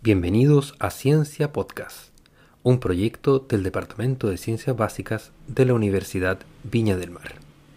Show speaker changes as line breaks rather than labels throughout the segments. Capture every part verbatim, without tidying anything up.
Bienvenidos a Ciencia Podcast, un proyecto del Departamento de Ciencias Básicas de la Universidad Viña del Mar.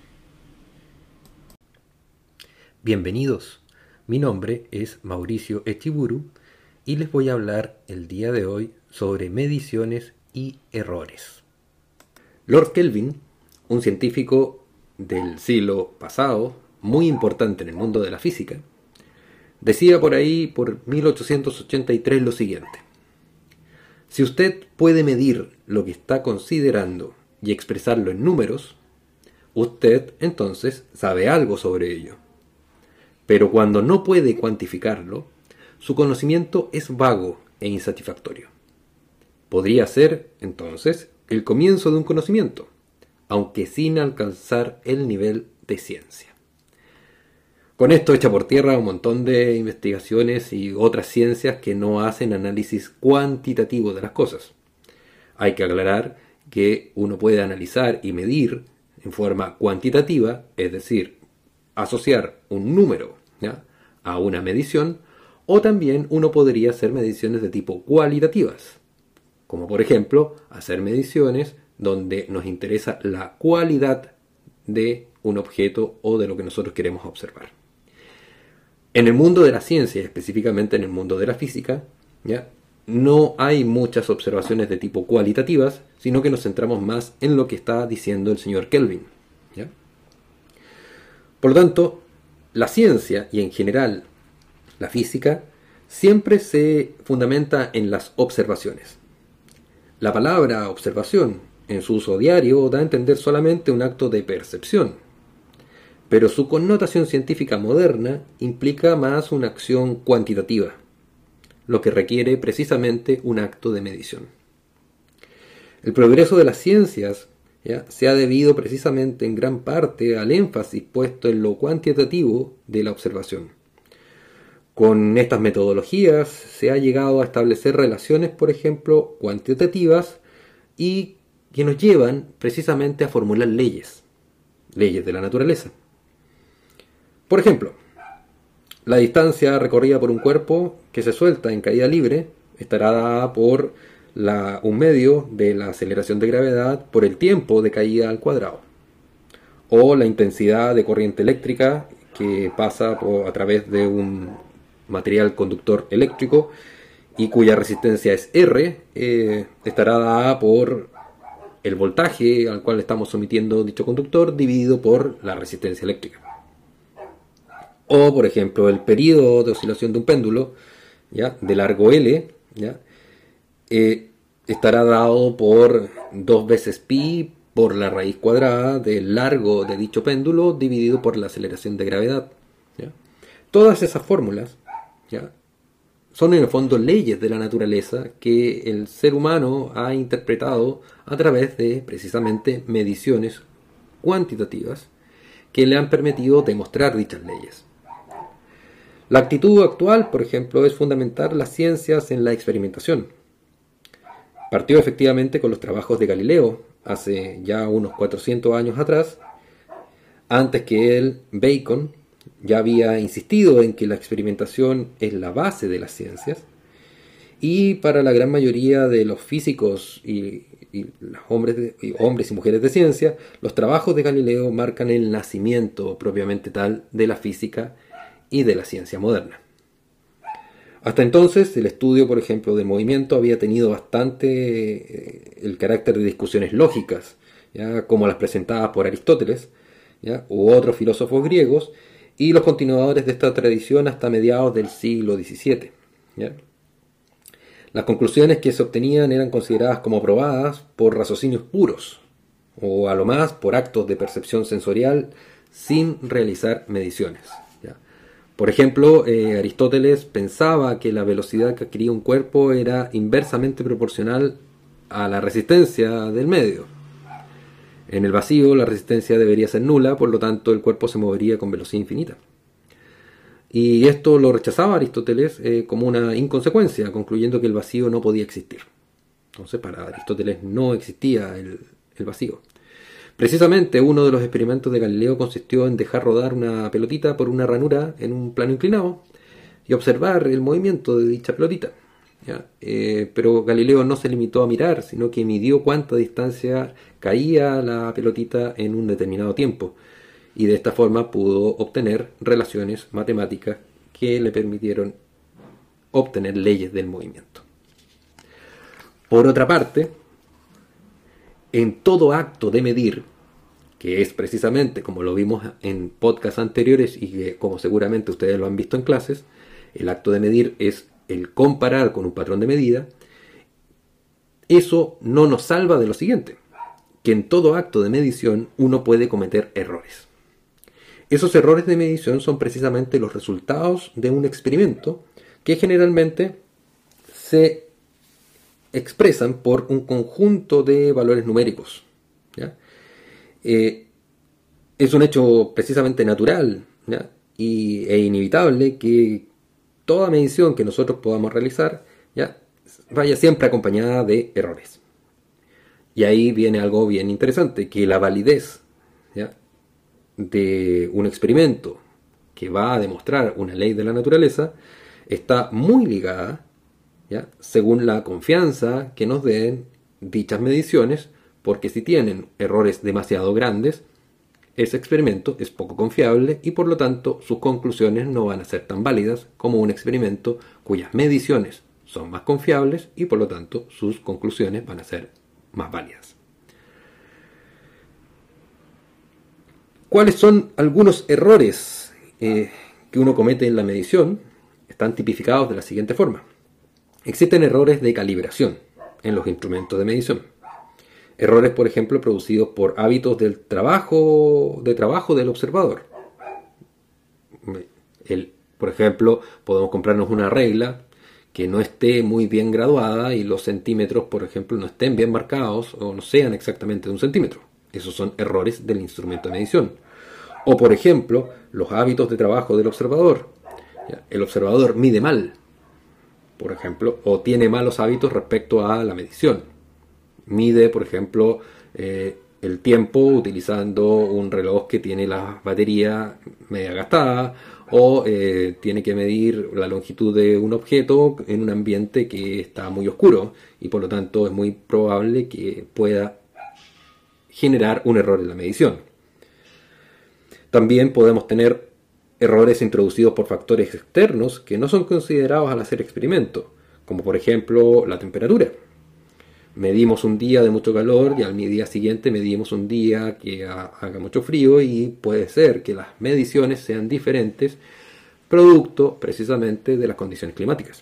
Bienvenidos, mi nombre es Mauricio Echiburu y les voy a hablar el día de hoy sobre mediciones y errores. Lord Kelvin, un científico del siglo pasado, muy importante en el mundo de la física, decía por ahí, por mil ochocientos ochenta y tres, lo siguiente: si usted puede medir lo que está considerando y expresarlo en números, usted entonces sabe algo sobre ello. Pero cuando no puede cuantificarlo, su conocimiento es vago e insatisfactorio. Podría ser, entonces, el comienzo de un conocimiento, aunque sin alcanzar el nivel de ciencia. Con esto echa por tierra un montón de investigaciones y otras ciencias que no hacen análisis cuantitativo de las cosas. Hay que aclarar que uno puede analizar y medir en forma cuantitativa, es decir, asociar un número, ¿ya?, a una medición, o también uno podría hacer mediciones de tipo cualitativas, como por ejemplo hacer mediciones donde nos interesa la cualidad de un objeto o de lo que nosotros queremos observar. En el mundo de la ciencia, específicamente en el mundo de la física, ¿ya?, no hay muchas observaciones de tipo cualitativas, sino que nos centramos más en lo que está diciendo el señor Kelvin, ¿ya? Por lo tanto, la ciencia y en general la física siempre se fundamenta en las observaciones. La palabra observación en su uso diario da a entender solamente un acto de percepción, pero su connotación científica moderna implica más una acción cuantitativa, lo que requiere precisamente un acto de medición. El progreso de las ciencias, ¿ya?, se ha debido precisamente en gran parte al énfasis puesto en lo cuantitativo de la observación. Con estas metodologías se ha llegado a establecer relaciones, por ejemplo, cuantitativas y que nos llevan precisamente a formular leyes, leyes de la naturaleza. Por ejemplo, la distancia recorrida por un cuerpo que se suelta en caída libre estará dada por la, un medio de la aceleración de gravedad por el tiempo de caída al cuadrado. O la intensidad de corriente eléctrica que pasa por, a través de un material conductor eléctrico y cuya resistencia es R, eh, estará dada por el voltaje al cual estamos sometiendo dicho conductor dividido por la resistencia eléctrica. O, por ejemplo, el periodo de oscilación de un péndulo, ¿ya?, de largo L, ¿ya?, eh, estará dado por dos veces pi por la raíz cuadrada del largo de dicho péndulo dividido por la aceleración de gravedad, ¿ya? Todas esas fórmulas, ¿ya?, son en el fondo leyes de la naturaleza que el ser humano ha interpretado a través de precisamente mediciones cuantitativas que le han permitido demostrar dichas leyes. La actitud actual, por ejemplo, es fundamentar las ciencias en la experimentación. Partió efectivamente con los trabajos de Galileo, hace ya unos cuatrocientos años atrás. Antes que él, Bacon ya había insistido en que la experimentación es la base de las ciencias, y para la gran mayoría de los físicos y, y los hombres, de, y hombres y mujeres de ciencia, los trabajos de Galileo marcan el nacimiento propiamente tal de la física y de la ciencia moderna. Hasta entonces, el estudio, por ejemplo, del movimiento había tenido bastante eh, el carácter de discusiones lógicas, ¿ya?, como las presentadas por Aristóteles, ¿ya?, u otros filósofos griegos, y los continuadores de esta tradición hasta mediados del siglo diecisiete, ¿ya? Las conclusiones que se obtenían eran consideradas como probadas por raciocinios puros, o a lo más por actos de percepción sensorial sin realizar mediciones. Por ejemplo, eh, Aristóteles pensaba que la velocidad que adquiría un cuerpo era inversamente proporcional a la resistencia del medio. En el vacío la resistencia debería ser nula, por lo tanto el cuerpo se movería con velocidad infinita. Y esto lo rechazaba Aristóteles eh, como una inconsecuencia, concluyendo que el vacío no podía existir. Entonces, para Aristóteles no existía el, el vacío. Precisamente uno de los experimentos de Galileo consistió en dejar rodar una pelotita por una ranura en un plano inclinado y observar el movimiento de dicha pelotita. ¿ya? Eh, pero Galileo no se limitó a mirar, sino que midió cuánta distancia caía la pelotita en un determinado tiempo. Y de esta forma pudo obtener relaciones matemáticas que le permitieron obtener leyes del movimiento. Por otra parte, en todo acto de medir, que es precisamente como lo vimos en podcasts anteriores y que como seguramente ustedes lo han visto en clases, el acto de medir es el comparar con un patrón de medida. Eso no nos salva de lo siguiente, que en todo acto de medición uno puede cometer errores. Esos errores de medición son precisamente los resultados de un experimento que generalmente se expresan por un conjunto de valores numéricos, ¿ya? Eh, es un hecho precisamente natural, ¿ya? Y, e inevitable que toda medición que nosotros podamos realizar, ¿ya?, vaya siempre acompañada de errores. Y ahí viene algo bien interesante, que la validez, ¿ya?, de un experimento que va a demostrar una ley de la naturaleza está muy ligada, ¿ya?, según la confianza que nos den dichas mediciones, porque si tienen errores demasiado grandes, ese experimento es poco confiable y por lo tanto sus conclusiones no van a ser tan válidas como un experimento cuyas mediciones son más confiables y por lo tanto sus conclusiones van a ser más válidas. ¿Cuáles son algunos errores eh, que uno comete en la medición? Están tipificados de la siguiente forma. Existen errores de calibración en los instrumentos de medición. Errores, por ejemplo, producidos por hábitos del trabajo, de trabajo del observador. El, por ejemplo, podemos comprarnos una regla que no esté muy bien graduada y los centímetros, por ejemplo, no estén bien marcados o no sean exactamente de un centímetro. Esos son errores del instrumento de medición. O, por ejemplo, los hábitos de trabajo del observador. El observador mide mal, por ejemplo, o tiene malos hábitos respecto a la medición. Mide, por ejemplo, eh, el tiempo utilizando un reloj que tiene la batería media gastada, o eh, tiene que medir la longitud de un objeto en un ambiente que está muy oscuro y por lo tanto es muy probable que pueda generar un error en la medición. También podemos tener errores introducidos por factores externos que no son considerados al hacer experimento, como por ejemplo la temperatura. Medimos un día de mucho calor y al día siguiente medimos un día que haga mucho frío y puede ser que las mediciones sean diferentes producto precisamente de las condiciones climáticas.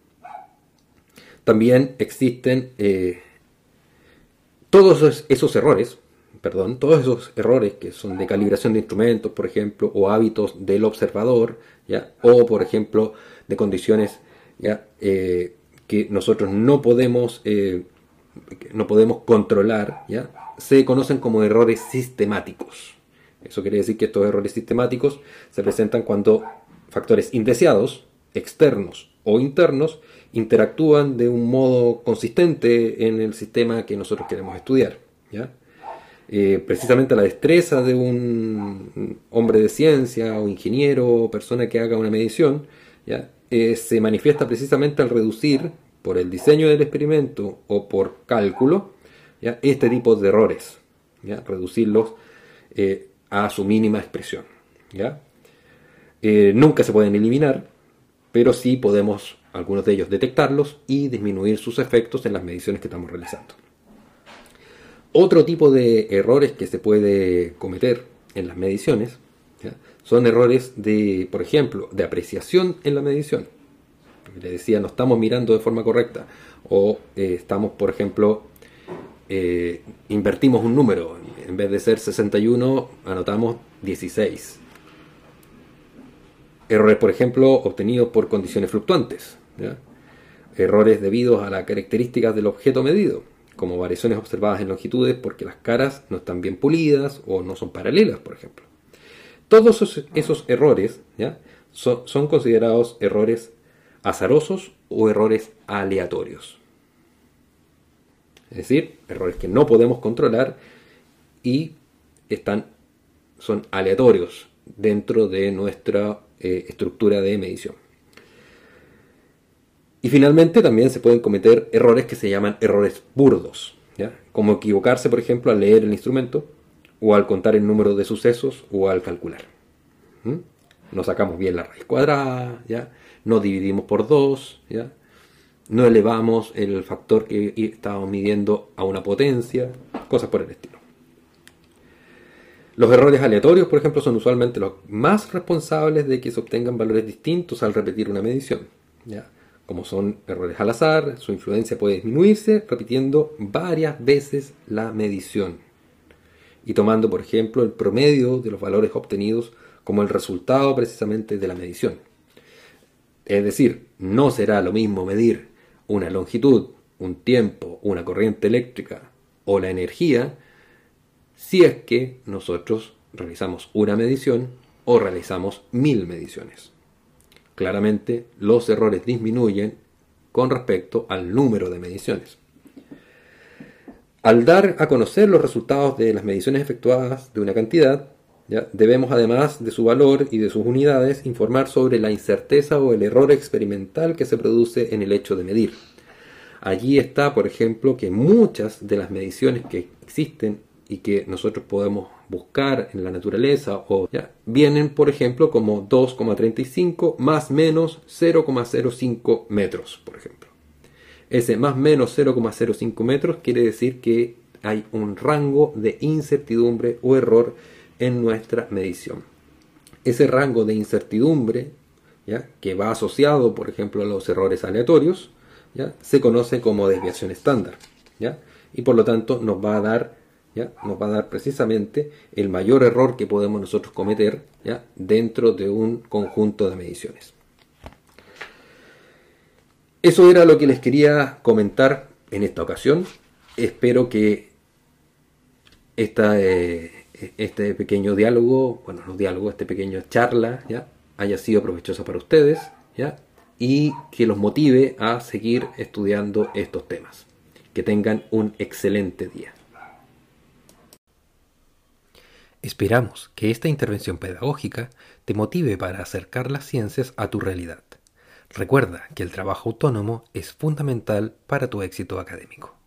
También existen eh, todos esos, esos errores, perdón, todos esos errores que son de calibración de instrumentos, por ejemplo, o hábitos del observador, ¿ya?, o por ejemplo de condiciones, ¿ya?, eh, que nosotros no podemos eh, no podemos controlar, ¿ya?, se conocen como errores sistemáticos. Eso quiere decir que estos errores sistemáticos se presentan cuando factores indeseados, externos o internos, interactúan de un modo consistente en el sistema que nosotros queremos estudiar, ¿ya? Eh, precisamente la destreza de un hombre de ciencia o ingeniero o persona que haga una medición, ¿ya?, eh, se manifiesta precisamente al reducir, por el diseño del experimento o por cálculo, ¿ya?, este tipo de errores, ¿ya?, reducirlos eh, a su mínima expresión, ¿ya? Eh, nunca se pueden eliminar, pero sí podemos, algunos de ellos, detectarlos y disminuir sus efectos en las mediciones que estamos realizando. Otro tipo de errores que se puede cometer en las mediciones, ¿ya?, son errores de, por ejemplo, de apreciación en la medición. Le decía, no estamos mirando de forma correcta, o eh, estamos, por ejemplo, eh, invertimos un número, en vez de ser sesenta y uno, anotamos dieciséis. Errores, por ejemplo, obtenidos por condiciones fluctuantes, ¿ya? Errores debidos a las características del objeto medido, como variaciones observadas en longitudes porque las caras no están bien pulidas o no son paralelas, por ejemplo. Todos esos, esos errores, ¿ya?, son, son considerados errores azarosos o errores aleatorios. Es decir, errores que no podemos controlar y están, son aleatorios dentro de nuestra eh, estructura de medición. Y finalmente también se pueden cometer errores que se llaman errores burdos, ¿ya? Como equivocarse, por ejemplo, al leer el instrumento, o al contar el número de sucesos, o al calcular. ¿Mm? No sacamos bien la raíz cuadrada, ¿ya? No dividimos por dos, ¿ya? No elevamos el factor que estábamos midiendo a una potencia, cosas por el estilo. Los errores aleatorios, por ejemplo, son usualmente los más responsables de que se obtengan valores distintos al repetir una medición, ¿ya? Como son errores al azar, su influencia puede disminuirse repitiendo varias veces la medición y tomando, por ejemplo, el promedio de los valores obtenidos como el resultado precisamente de la medición. Es decir, no será lo mismo medir una longitud, un tiempo, una corriente eléctrica o la energía si es que nosotros realizamos una medición o realizamos mil mediciones. Claramente, los errores disminuyen con respecto al número de mediciones. Al dar a conocer los resultados de las mediciones efectuadas de una cantidad, ¿ya? Debemos, además de su valor y de sus unidades, informar sobre la incerteza o el error experimental que se produce en el hecho de medir. Allí está, por ejemplo, que muchas de las mediciones que existen y que nosotros podemos buscar en la naturaleza o ¿ya? Vienen, por ejemplo, como dos coma treinta y cinco más menos cero coma cero cinco metros, por ejemplo. Ese más menos cero coma cero cinco metros quiere decir que hay un rango de incertidumbre o error en nuestra medición. Ese rango de incertidumbre, ¿ya? Que va asociado, por ejemplo, a los errores aleatorios, ¿ya? Se conoce como desviación estándar, ¿ya? Y por lo tanto nos va a dar, ¿ya? Nos va a dar precisamente el mayor error que podemos nosotros cometer, ¿ya? Dentro de un conjunto de mediciones. Eso era lo que les quería comentar en esta ocasión. Espero que esta, eh, este pequeño diálogo, bueno, no diálogo, este pequeño charla, ¿ya? Haya sido provechosa para ustedes, ¿ya? Y que los motive a seguir estudiando estos temas. Que tengan un excelente día. Esperamos que esta intervención pedagógica te motive para acercar las ciencias a tu realidad. Recuerda que el trabajo autónomo es fundamental para tu éxito académico.